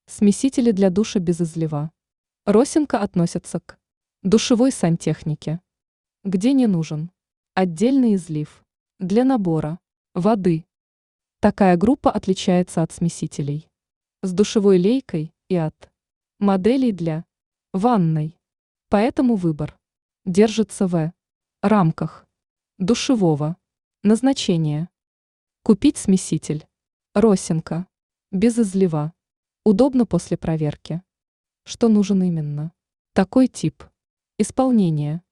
Смесители для душа без излива. Росинка относится к душевой сантехнике, где не нужен отдельный излив для набора воды. Такая группа отличается от смесителей с душевой лейкой и от моделей для ванной. Поэтому выбор держится в рамках душевого назначения. Купить смеситель Росинка без излива. Удобно после проверки. Что нужен именно такой тип исполнения.